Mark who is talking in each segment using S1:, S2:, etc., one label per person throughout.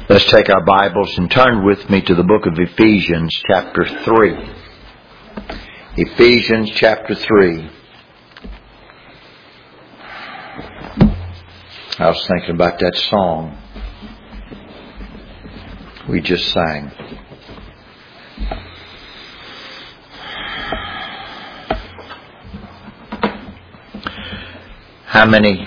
S1: Let's take our Bibles and turn with me to the book of Ephesians chapter 3. Ephesians chapter 3. I was thinking about that song we just sang. How many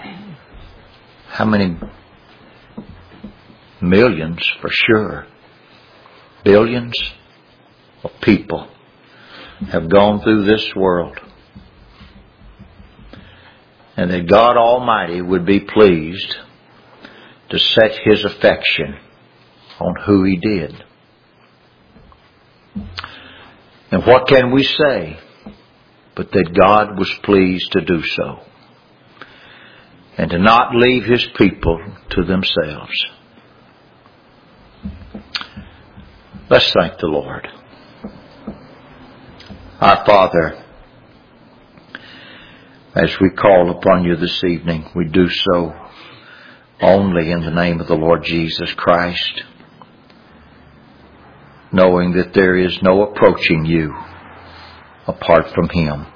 S1: millions, for sure, billions of people have gone through this world, and that God Almighty would be pleased to set His affection on who He did. And what can we say but that God was pleased to do so, and to not leave His people to themselves? Let's thank the Lord. Our Father, as we call upon You this evening, we do so only in the name of the Lord Jesus Christ, knowing that there is no approaching You apart from Him.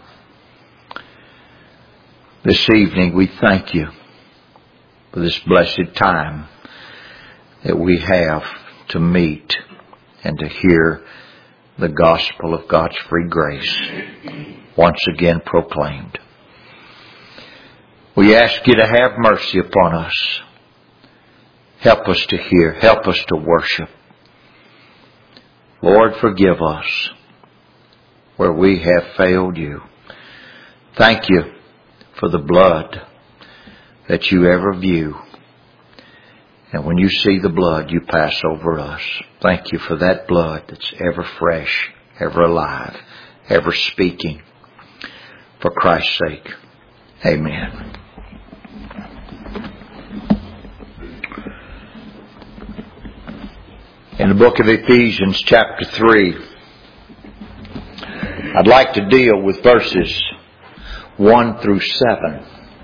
S1: This evening we thank You for this blessed time that we have to meet and to hear the gospel of God's free grace once again proclaimed. We ask You to have mercy upon us. Help us to hear. Help us to worship. Lord, forgive us where we have failed You. Thank You for the blood that You ever view. And when You see the blood, You pass over us. Thank You for that blood that's ever fresh, ever alive, ever speaking. For Christ's sake. Amen. In the book of Ephesians chapter 3, I'd like to deal with verses 1 through 7.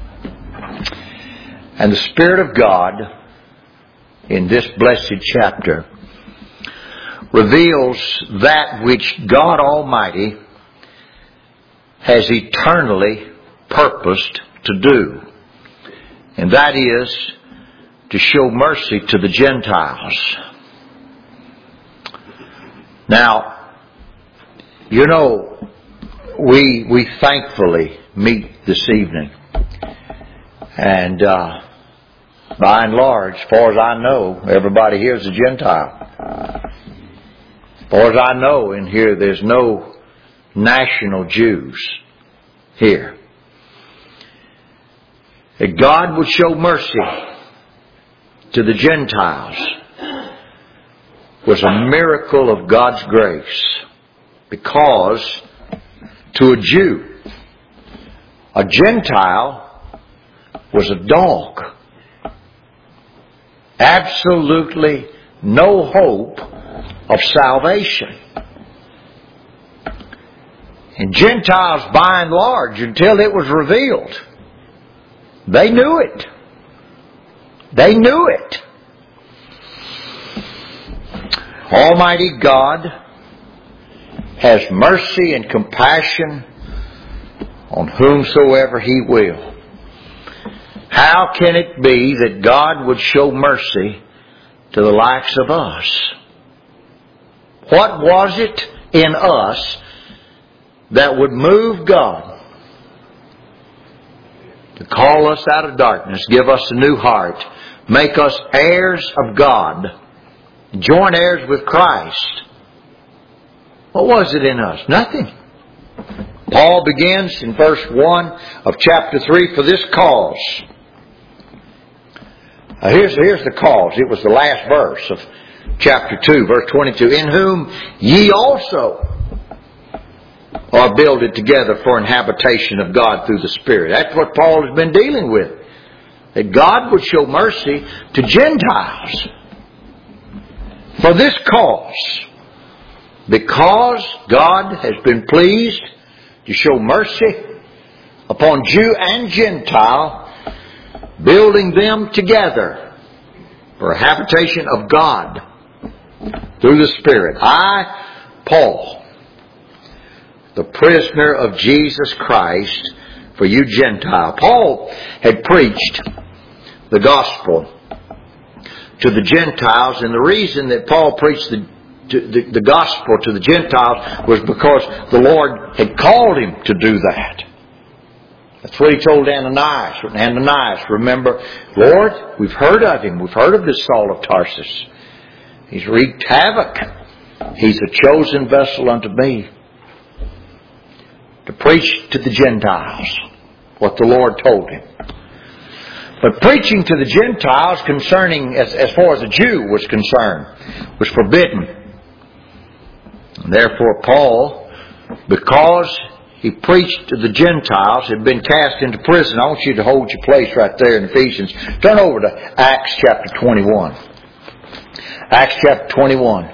S1: And the Spirit of God in this blessed chapter reveals that which God Almighty has eternally purposed to do. And that is to show mercy to the Gentiles. Now, you know, we thankfully meet this evening. And by and large, as far as I know, everybody here is a Gentile. As far as I know, in here there's no national Jews here. That God would show mercy to the Gentiles was a miracle of God's grace, because to a Jew, a Gentile was a dog. Absolutely no hope of salvation. And Gentiles, by and large, until it was revealed, they knew it. They knew it. Almighty God has mercy and compassion on whomsoever He will. How can it be that God would show mercy to the likes of us? What was it in us that would move God to call us out of darkness, give us a new heart, make us heirs of God, joint heirs with Christ? What was it in us? Nothing. Paul begins in verse 1 of chapter 3, for this cause. Here's the cause. It was the last verse of chapter 2, verse 22. In whom ye also are builded together for an habitation of God through the Spirit. That's what Paul has been dealing with. That God would show mercy to Gentiles. For this cause, because God has been pleased to show mercy upon Jew and Gentile, building them together for a habitation of God through the Spirit. I, Paul, the prisoner of Jesus Christ, for you Gentile. Paul had preached the gospel to the Gentiles, and the reason that Paul preached the gospel to the Gentiles was because the Lord had called him to do that. That's what he told Ananias. Ananias, remember, Lord, we've heard of him. We've heard of this Saul of Tarsus. He's wreaked havoc. He's a chosen vessel unto me to preach to the Gentiles what the Lord told him. But preaching to the Gentiles concerning, as far as a Jew was concerned, was forbidden. And therefore Paul, because he preached to the Gentiles, had been cast into prison. I want you to hold your place right there in Ephesians. Turn over to Acts chapter 21. Acts chapter 21.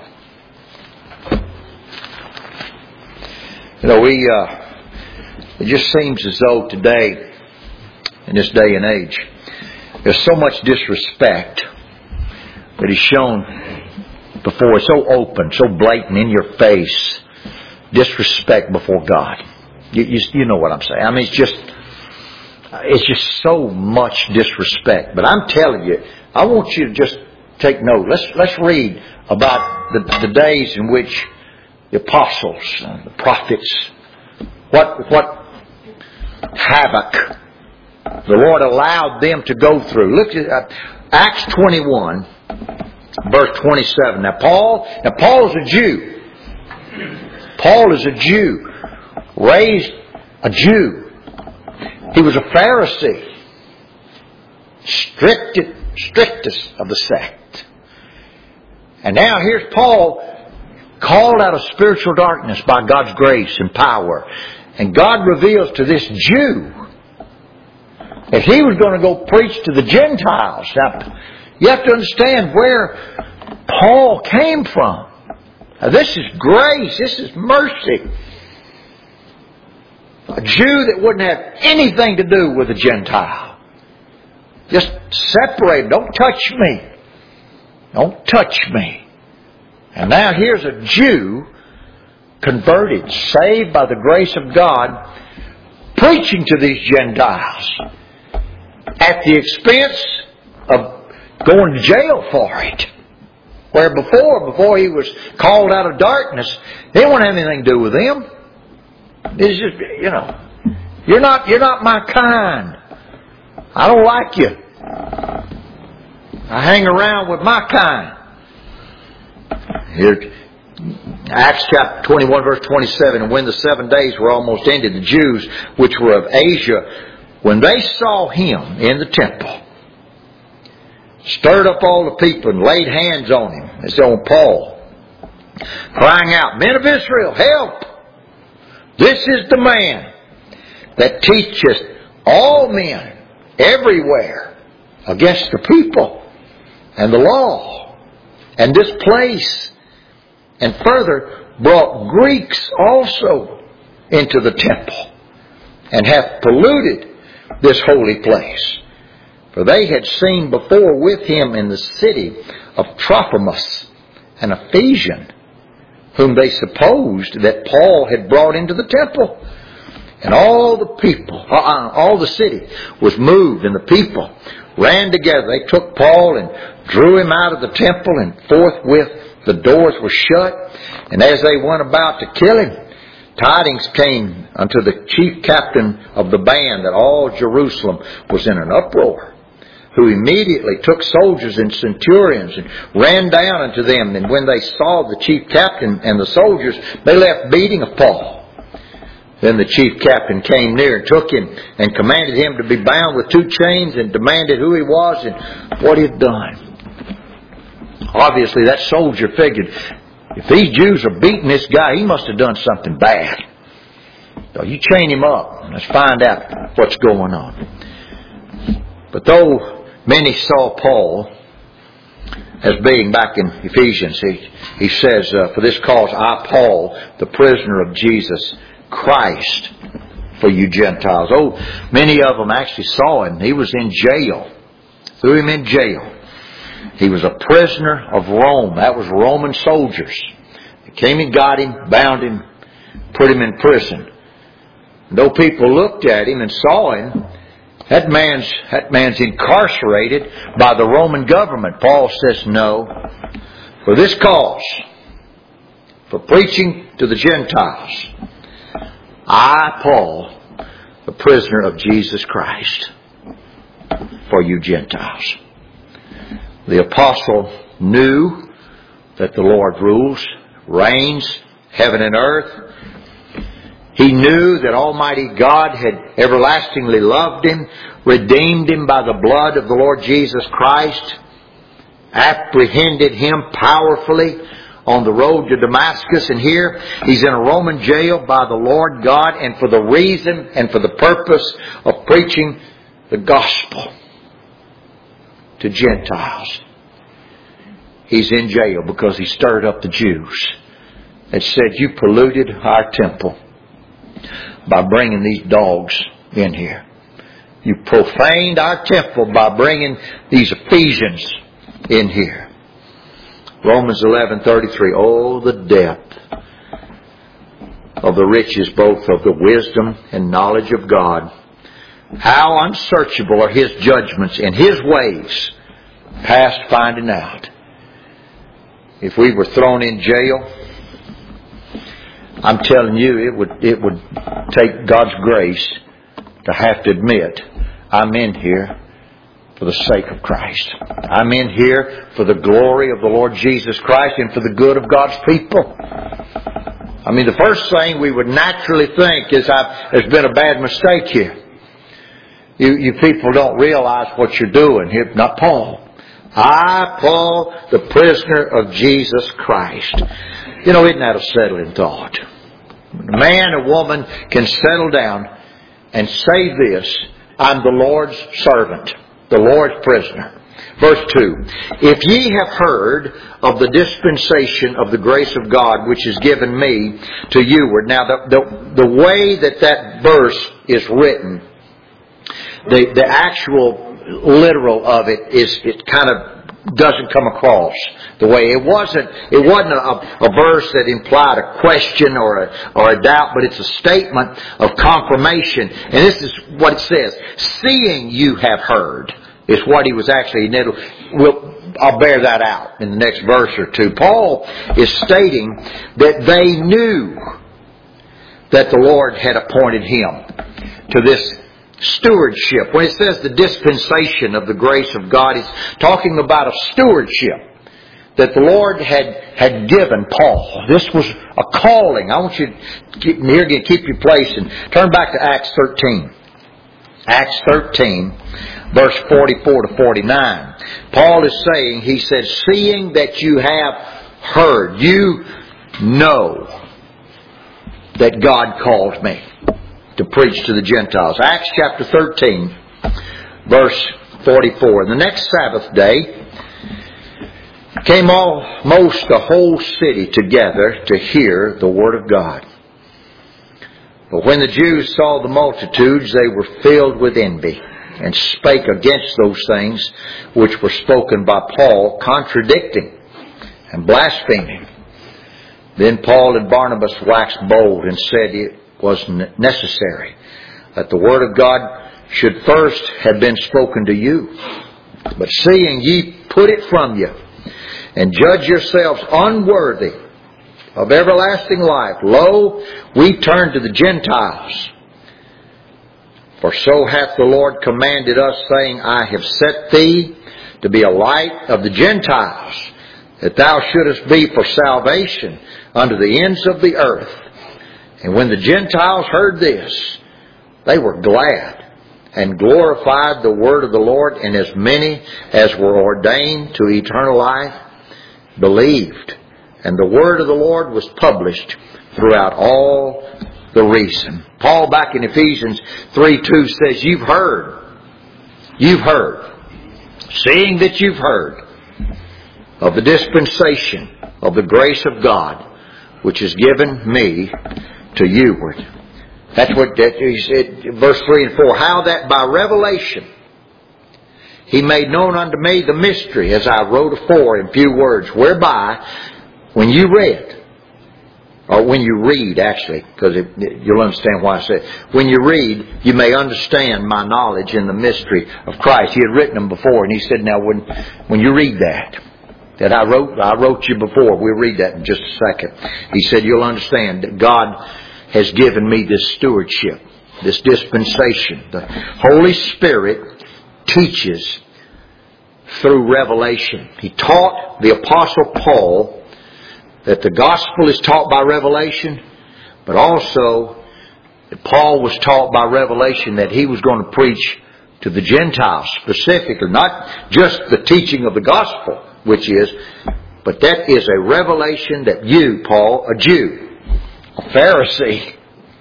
S1: You know, it just seems as though today, in this day and age, there's so much disrespect that is shown before. It's so open, so blatant, in your face. Disrespect before God. You know what I'm saying. I mean, it's just so much disrespect. But I'm telling you, I want you to just take note. Let's read about the days in which the apostles, the prophets, what havoc the Lord allowed them to go through. Look at Acts 21, verse 27. Now Paul is a Jew. Paul is a Jew. Raised a Jew. He was a Pharisee. Strictest of the sect. And now here's Paul, called out of spiritual darkness by God's grace and power. And God reveals to this Jew that he was going to go preach to the Gentiles. Now, you have to understand where Paul came from. Now, this is grace. This is mercy. A Jew that wouldn't have anything to do with a Gentile. Just separate. Don't touch me. Don't touch me. And now here's a Jew converted, saved by the grace of God, preaching to these Gentiles at the expense of going to jail for it. Where before he was called out of darkness, they wouldn't have anything to do with him. It's just, you're not my kind. I don't like you. I hang around with my kind. Here, Acts chapter 21 verse 27, and when the 7 days were almost ended, the Jews which were of Asia, when they saw him in the temple, stirred up all the people and laid hands on him, as on Paul, crying out, Men of Israel, help! This is the man that teacheth all men everywhere against the people and the law and this place, and further brought Greeks also into the temple, and hath polluted this holy place. For they had seen before with him in the city of Trophimus an Ephesian, whom they supposed that Paul had brought into the temple. And all the people, all the city was moved, and the people ran together. They took Paul and drew him out of the temple, and forthwith the doors were shut. And as they went about to kill him, tidings came unto the chief captain of the band that all Jerusalem was in an uproar, who immediately took soldiers and centurions and ran down unto them. And when they saw the chief captain and the soldiers, they left beating of Paul. Then the chief captain came near and took him and commanded him to be bound with 2 chains, and demanded who he was and what he had done. Obviously that soldier figured, if these Jews are beating this guy, he must have done something bad. So you chain him up. Let's find out what's going on. But though many saw Paul as being, back in Ephesians, he says, for this cause I, Paul, the prisoner of Jesus Christ, for you Gentiles. Oh, many of them actually saw him. He was in jail. Threw him in jail. He was a prisoner of Rome. That was Roman soldiers. They came and got him, bound him, put him in prison. And though people looked at him and saw him, that man's incarcerated by the Roman government. Paul says, no. For this cause, for preaching to the Gentiles, I, Paul, the prisoner of Jesus Christ, for you Gentiles. The apostle knew that the Lord rules, reigns, heaven and earth. He knew that Almighty God had everlastingly loved him, redeemed him by the blood of the Lord Jesus Christ, apprehended him powerfully on the road to Damascus. And here he's in a Roman jail by the Lord God, and for the reason and for the purpose of preaching the gospel to Gentiles. He's in jail because he stirred up the Jews and said, you polluted our temple by bringing these dogs in here. You profaned our temple by bringing these Ephesians in here. Romans 11:33. Oh, the depth of the riches both of the wisdom and knowledge of God. How unsearchable are His judgments and His ways past finding out. If we were thrown in jail, I'm telling you, it would take God's grace to have to admit, I'm in here for the sake of Christ. I'm in here for the glory of the Lord Jesus Christ and for the good of God's people. I mean, the first thing we would naturally think is, there's been a bad mistake here. You people don't realize what you're doing here. Not Paul. I, Paul, the prisoner of Jesus Christ. You know, isn't that a settling thought? A man or woman can settle down and say this, I'm the Lord's servant, the Lord's prisoner. Verse 2, if ye have heard of the dispensation of the grace of God which is given me to youward. Now, the way that verse is written, the actual literal of it kind of doesn't come across the way. It wasn't a verse that implied a question or a doubt, but it's a statement of confirmation. And this is what it says. Seeing you have heard is what he was actually, I'll bear that out in the next verse or two. Paul is stating that they knew that the Lord had appointed him to this stewardship. When it says the dispensation of the grace of God, it's talking about a stewardship that the Lord had given Paul. This was a calling. I want you to keep your place and turn back to Acts 13. Acts 13, verse 44 to 49. Paul is saying, he says, seeing that you have heard, you know that God called me to preach to the Gentiles. Acts chapter 13, verse 44. And the next Sabbath day came almost the whole city together to hear the word of God. But when the Jews saw the multitudes, they were filled with envy, and spake against those things which were spoken by Paul, contradicting and blaspheming. Then Paul and Barnabas waxed bold and said it was necessary that the word of God should first have been spoken to you. But seeing ye put it from you, and judge yourselves unworthy of everlasting life, lo, we turn to the Gentiles. For so hath the Lord commanded us, saying, I have set thee to be a light of the Gentiles, that thou shouldest be for salvation unto the ends of the earth. And when the Gentiles heard this, they were glad and glorified the word of the Lord, and as many as were ordained to eternal life believed. And the word of the Lord was published throughout all the region. Paul back in Ephesians 3:2 says, you've heard, seeing that you've heard of the dispensation of the grace of God, which is given me to youward. That's what he said, verse 3 and 4. How that by revelation He made known unto me the mystery, as I wrote afore in few words, whereby, when you read, or when you read actually, because you'll understand why I said, when you read, you may understand my knowledge in the mystery of Christ. He had written them before, and he said, now when you read that I wrote you before, we'll read that in just a second. He said, you'll understand that God has given me this stewardship, this dispensation. The Holy Spirit teaches through revelation. He taught the Apostle Paul that the gospel is taught by revelation, but also that Paul was taught by revelation that he was going to preach to the Gentiles specifically, not just the teaching of the gospel, which is, but that is a revelation that you, Paul, a Jew, a Pharisee,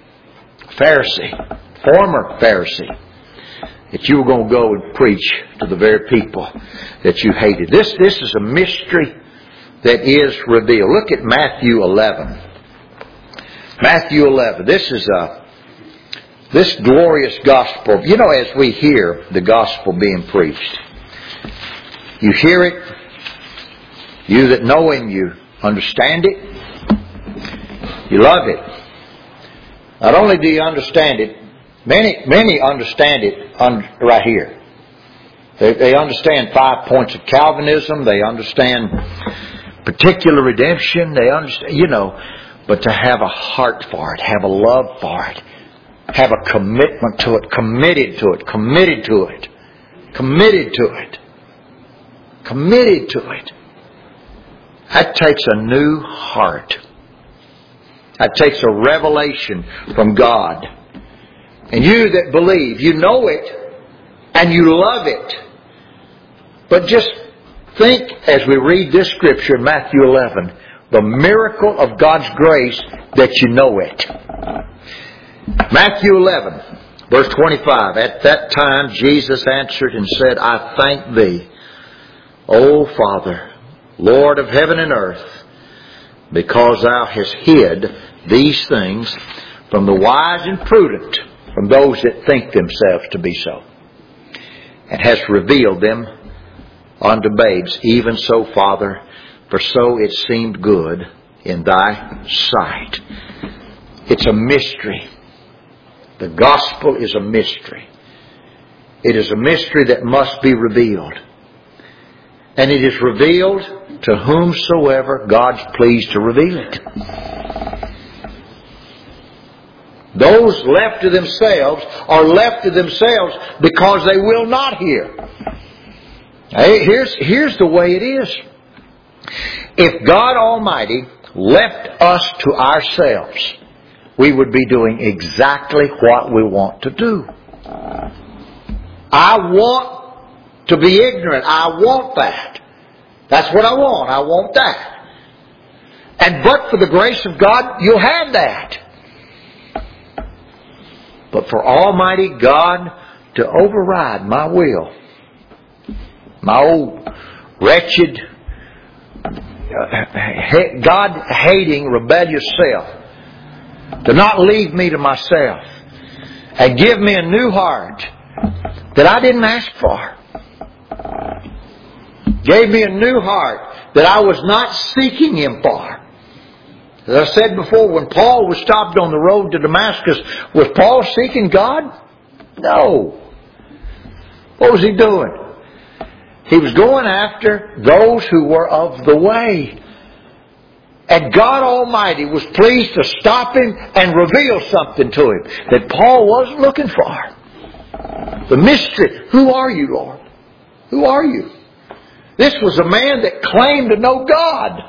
S1: former Pharisee, that you were going to go and preach to the very people that you hated. This is a mystery that is revealed. Look at Matthew 11. Matthew 11. This glorious gospel. You know, as we hear the gospel being preached, you hear it. You that know Him, you understand it. You love it. Not only do you understand it, many understand it right here. They understand 5 points of Calvinism. They understand particular redemption. They understand, but to have a heart for it, have a love for it, have a commitment to it, committed to it. That takes a new heart. That takes a revelation from God. And you that believe, you know it and you love it. But just think as we read this scripture in Matthew 11, the miracle of God's grace that you know it. Matthew 11, verse 25. At that time Jesus answered and said, I thank Thee, O Father, Lord of heaven and earth, because Thou hast hid these things from the wise and prudent, from those that think themselves to be so, and hast revealed them unto babes. Even so, Father, for so it seemed good in Thy sight. It's a mystery. The gospel is a mystery. It is a mystery that must be revealed. And it is revealed to whomsoever God's pleased to reveal it. Those left to themselves are left to themselves because they will not hear. Here's the way it is. If God Almighty left us to ourselves, we would be doing exactly what we want to do. I want to be ignorant. I want that. That's what I want. I want that. And but for the grace of God, you'll have that. But for Almighty God to override my will, my old wretched, God-hating, rebellious self, to not leave me to myself and give me a new heart that I didn't ask for. Gave me a new heart that I was not seeking Him for. As I said before, when Paul was stopped on the road to Damascus, was Paul seeking God? No. What was he doing? He was going after those who were of the way. And God Almighty was pleased to stop him and reveal something to him that Paul wasn't looking for. The mystery. Who are you, Lord? Who are you? This was a man that claimed to know God.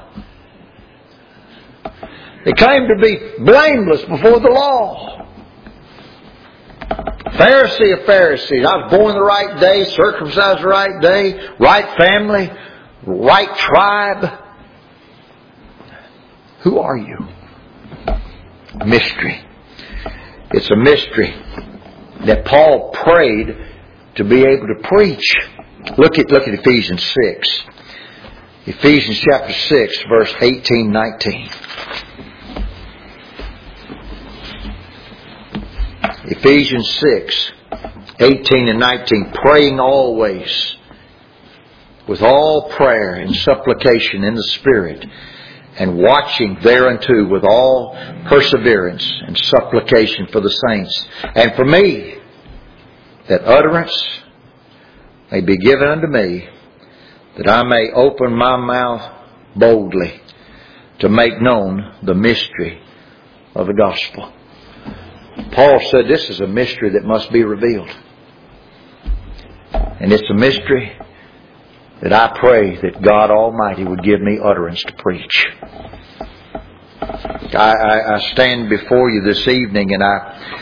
S1: He claimed to be blameless before the law. Pharisee of Pharisees. I was born the right day, circumcised the right day, right family, right tribe. Who are you? Mystery. It's a mystery that Paul prayed to be able to preach. Look at Ephesians 6. Ephesians chapter 6, verse 18, 19. Ephesians 6, 18 and 19. Praying always with all prayer and supplication in the Spirit, and watching thereunto with all perseverance and supplication for the saints, and for me, that utterance may be given unto me, that I may open my mouth boldly to make known the mystery of the gospel. Paul said this is a mystery that must be revealed. And it's a mystery that I pray that God Almighty would give me utterance to preach. I stand before you this evening, and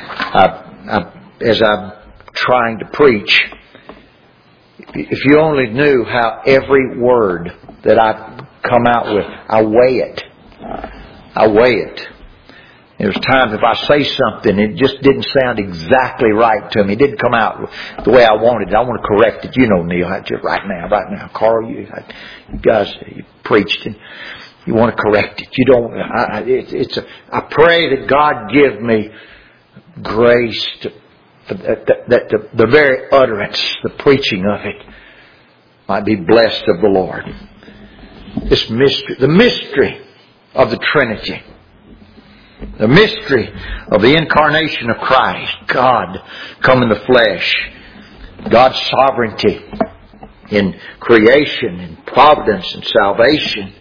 S1: as I'm trying to preach, if you only knew how every word that I come out with, I weigh it. I weigh it. There's times if I say something, it just didn't sound exactly right to me. It didn't come out the way I wanted it. I want to correct it. You know, Neil, right now. Carl, you guys, you preached and you want to correct it. You don't. I pray that God give me grace that the very utterance, the preaching of it, might be blessed of the Lord. This mystery, the mystery of the Trinity. The mystery of the incarnation of Christ. God come in the flesh. God's sovereignty in creation and providence and salvation.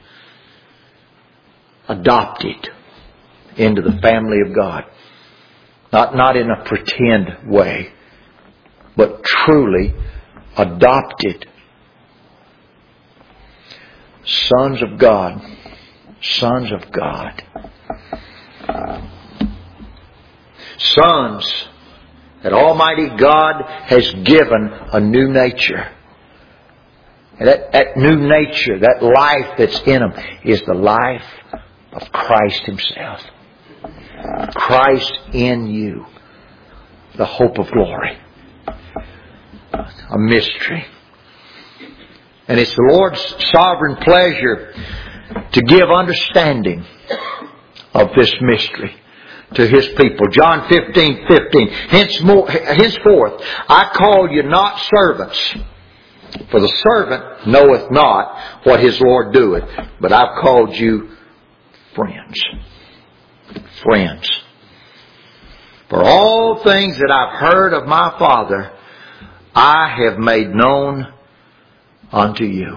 S1: Adopted into the family of God. Not in a pretend way, but truly adopted. Sons of God. Sons of God. Sons that Almighty God has given a new nature. And that new nature, that life that's in them, is the life of Christ Himself. Christ in you, the hope of glory. A mystery. And it's the Lord's sovereign pleasure to give understanding of this mystery to His people. John 15:15. Henceforth, I call you not servants, for the servant knoweth not what his Lord doeth, but I've called you friends. Friends. For all things that I've heard of my Father, I have made known unto you.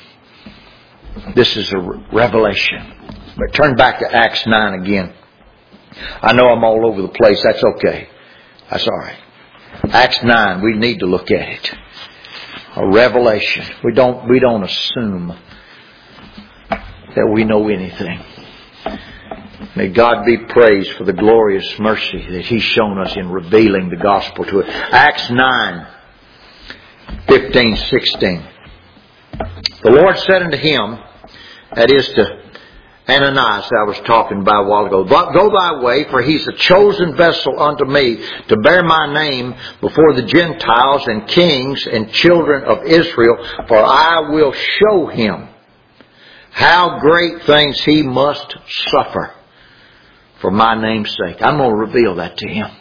S1: This is a revelation. But turn back to Acts 9 again. I know I'm all over the place. That's okay. That's all right. Acts 9, we need to look at it. A revelation. We don't assume that we know anything. May God be praised for the glorious mercy that He's shown us in revealing the gospel to us. Acts 9, 15, 16. The Lord said unto him, that is to Ananias I was talking about a while ago, go thy way, for he's a chosen vessel unto me to bear my name before the Gentiles and kings and children of Israel, for I will show him how great things he must suffer for my name's sake. I'm going to reveal that to him.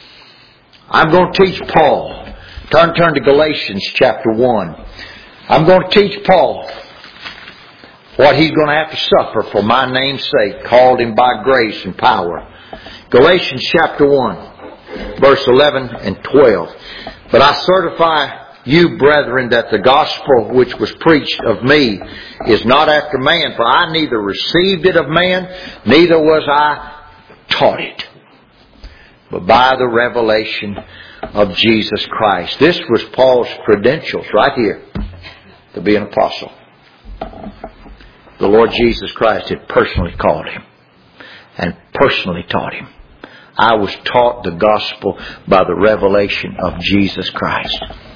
S1: I'm going to teach Paul. Turn to Galatians chapter 1. I'm going to teach Paul what he's going to have to suffer for my name's sake, called him by grace and power. Galatians chapter 1, verse 11 and 12. But I certify you, brethren, that the gospel which was preached of me is not after man, for I neither received it of man, neither was I taught it, but by the revelation of Jesus Christ. This was Paul's credentials right here to be an apostle. The Lord Jesus Christ had personally called him and personally taught him. I was taught the gospel by the revelation of Jesus Christ.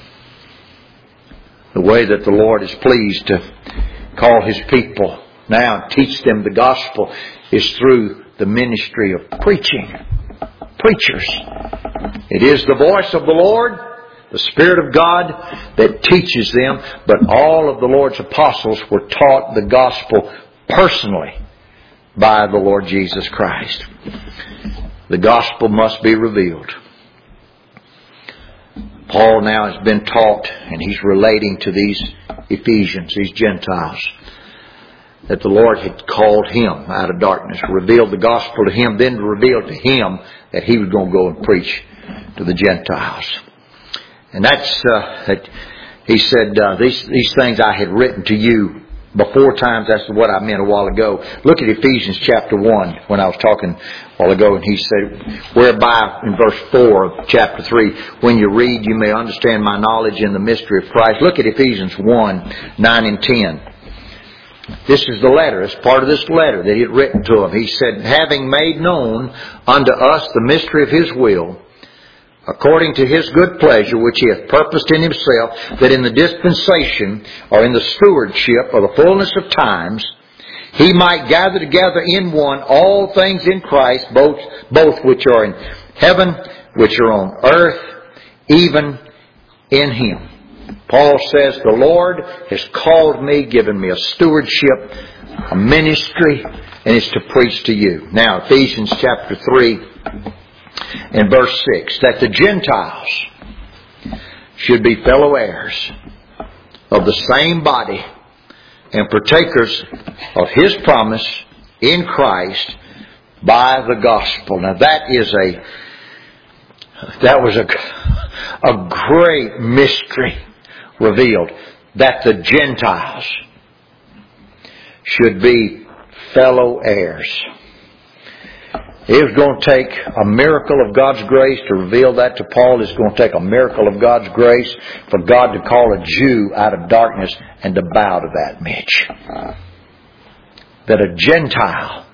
S1: The way that the Lord is pleased to call His people now and teach them the gospel is through the ministry of preaching. Preachers. It is the voice of the Lord, the Spirit of God, that teaches them, but all of the Lord's apostles were taught the gospel personally by the Lord Jesus Christ. The gospel must be revealed. Paul now has been taught, and he's relating to these Ephesians, these Gentiles, that the Lord had called him out of darkness, revealed the gospel to him, then revealed to him that he was going to go and preach to the Gentiles. And that's, he said, these things I had written to you before times. That's what I meant a while ago. Look at Ephesians chapter 1 when I was talking a while ago, and he said, whereby, in verse 4 of chapter 3, when you read, you may understand my knowledge in the mystery of Christ. Look at Ephesians 1, 9 and 10. This is the letter. It's part of this letter that he had written to them. He said, having made known unto us the mystery of his will, according to his good pleasure, which he hath purposed in himself, that in the dispensation, or in the stewardship of the fullness of times, he might gather together in one all things in Christ, both which are in heaven, which are on earth, even in him. Paul says, the Lord has called me, given me a stewardship, a ministry, and it's to preach to you. Now, Ephesians chapter 3 and verse 6, that the Gentiles should be fellow heirs of the same body and partakers of his promise in Christ by the gospel. Now that was a great mystery revealed, that the Gentiles should be fellow heirs. It was going to take a miracle of God's grace to reveal that to Paul. It's going to take a miracle of God's grace for God to call a Jew out of darkness and to bow to that, Mitch. That a Gentile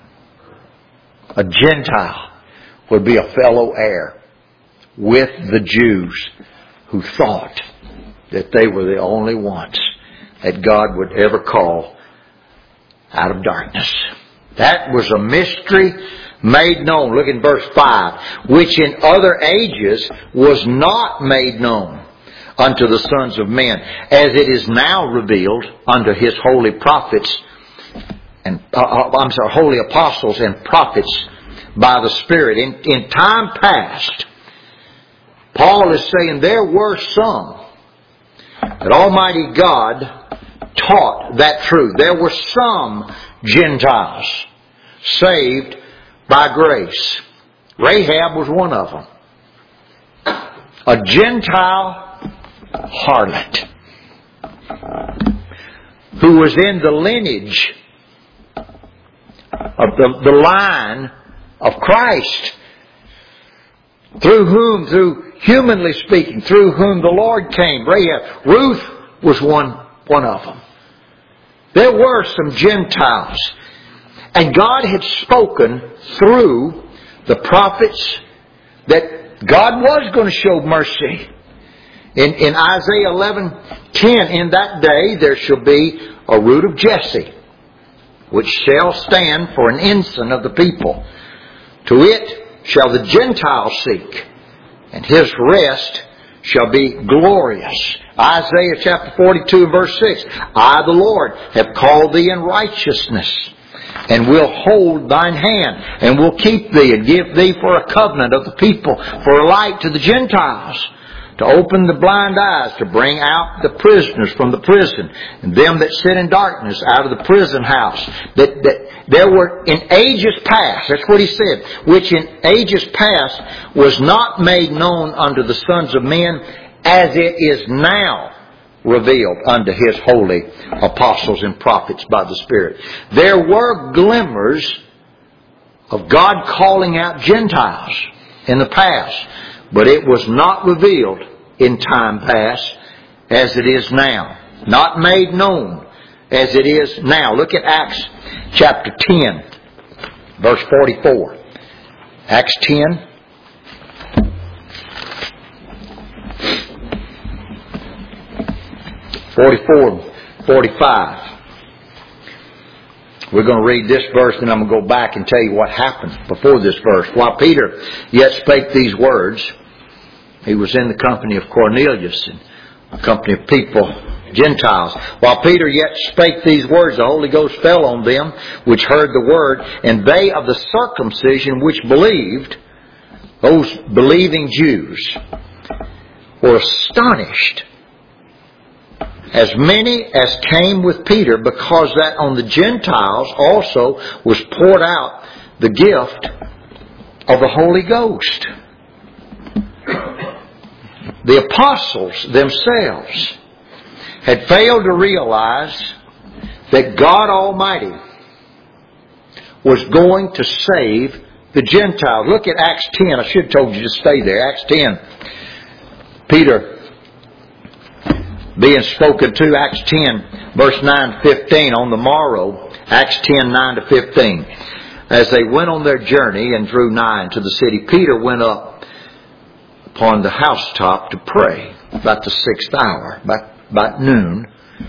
S1: would be a fellow heir with the Jews who thought that they were the only ones that God would ever call out of darkness. That was a mystery made known. Look in verse 5. Which in other ages was not made known unto the sons of men, as it is now revealed unto his holy prophets and holy apostles and prophets by the Spirit. In time past, Paul is saying there were some that Almighty God taught that truth. There were some Gentiles saved by grace. Rahab was one of them. A Gentile harlot who was in the lineage of the line of Christ, through humanly speaking, through whom the Lord came. Rahab, Ruth was one of them. There were some Gentiles. And God had spoken through the prophets that God was going to show mercy. In Isaiah 11:10, in that day there shall be a root of Jesse, which shall stand for an ensign of the people. To it shall the Gentiles seek, and his rest shall be glorious. Isaiah chapter 42 verse 6, I, the Lord, have called thee in righteousness, and will hold thine hand, and will keep thee, and give thee for a covenant of the people, for a light to the Gentiles, to open the blind eyes, to bring out the prisoners from the prison, and them that sit in darkness out of the prison house. That there were in ages past, that's what he said, which in ages past was not made known unto the sons of men, as it is now revealed unto his holy apostles and prophets by the Spirit. There were glimmers of God calling out Gentiles in the past, but it was not revealed in time past as it is now. Not made known as it is now. Look at Acts chapter 10, verse 44. Acts 10. (44, 45). We're going to read this verse, and I'm going to go back and tell you what happened before this verse. While Peter yet spake these words, he was in the company of Cornelius and a company of people, Gentiles. While Peter yet spake these words, the Holy Ghost fell on them which heard the word, and they of the circumcision which believed, those believing Jews, were astonished as many as came with Peter, because that on the Gentiles also was poured out the gift of the Holy Ghost. The apostles themselves had failed to realize that God Almighty was going to save the Gentiles. Look at Acts 10. I should have told you to stay there. Acts 10. Peter being spoken to, Acts 10, verse 9 to 15. On the morrow, Acts 10, 9 to 15. As they went on their journey and drew nigh to the city, Peter went up upon the housetop to pray about the 6th hour, about noon.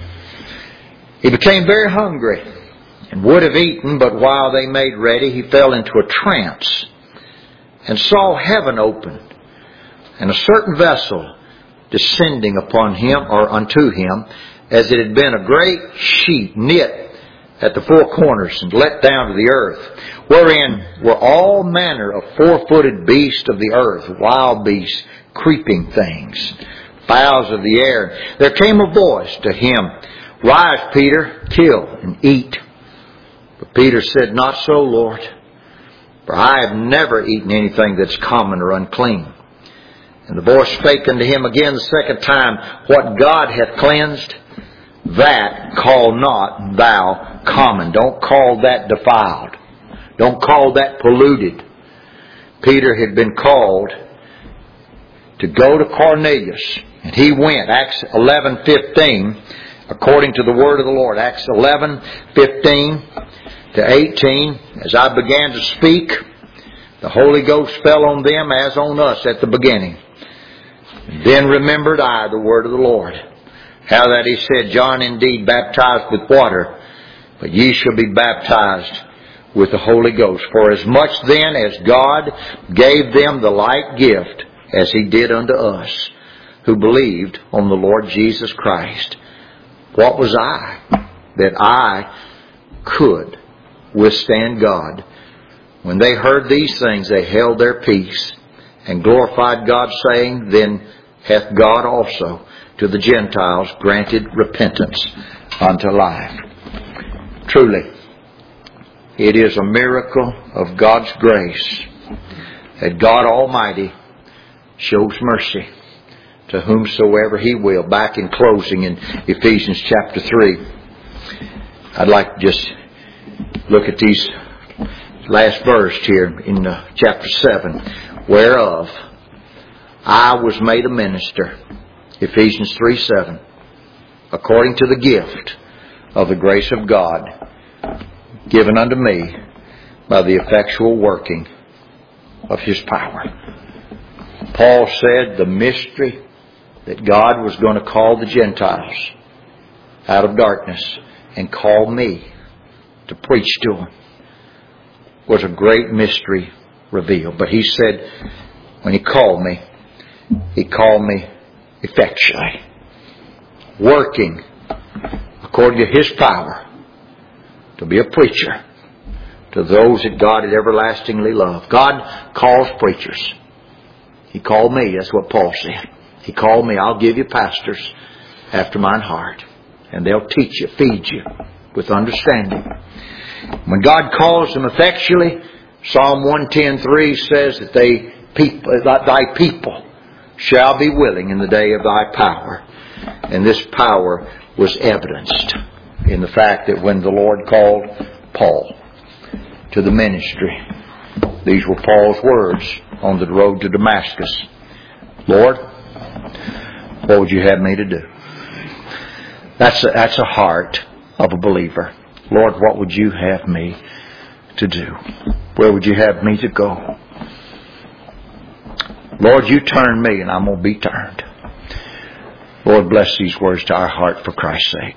S1: He became very hungry and would have eaten, but while they made ready, he fell into a trance and saw heaven open and a certain vessel descending upon him or unto him, as it had been a great sheet knit at the four corners and let down to the earth, wherein were all manner of four-footed beasts of the earth, wild beasts, creeping things, fowls of the air. There came a voice to him, Rise, Peter, kill and eat. But Peter said, Not so, Lord, for I have never eaten anything that's common or unclean. And the voice spake unto him again the second time, What God hath cleansed, that call not thou common. Don't call that defiled. Don't call that polluted. Peter had been called to go to Cornelius, and he went. Acts 11:15, according to the word of the Lord. Acts 11:15 to 18. As I began to speak, the Holy Ghost fell on them as on us at the beginning. Then remembered I the word of the Lord, how that he said, John indeed baptized with water, but ye shall be baptized with the Holy Ghost. For as much then as God gave them the like gift as he did unto us, who believed on the Lord Jesus Christ. What was I, that I could withstand God? When they heard these things, they held their peace, and glorified God, saying, Then hath God also to the Gentiles granted repentance unto life. Truly, it is a miracle of God's grace that God Almighty shows mercy to whomsoever He will. Back in closing in Ephesians chapter 3, I'd like to just look at these last verse here in chapter 7. Whereof I was made a minister, Ephesians 3:7, according to the gift of the grace of God given unto me by the effectual working of His power. Paul said the mystery that God was going to call the Gentiles out of darkness and call me to preach to them was a great mystery revealed. But he said, when He called me effectually, working according to His power to be a preacher to those that God had everlastingly loved. God calls preachers. He called me. That's what Paul said. He called me. I'll give you pastors after mine heart, and they'll teach you, feed you with understanding. When God calls them effectually, Psalm 110:3 says that thy people shall be willing in the day of thy power. And this power was evidenced in the fact that when the Lord called Paul to the ministry, these were Paul's words on the road to Damascus. Lord, what would you have me to do? That's a heart of a believer. Lord, what would you have me to do? Where would you have me to go? Lord, you turn me and I'm going to be turned. Lord, bless these words to our heart for Christ's sake.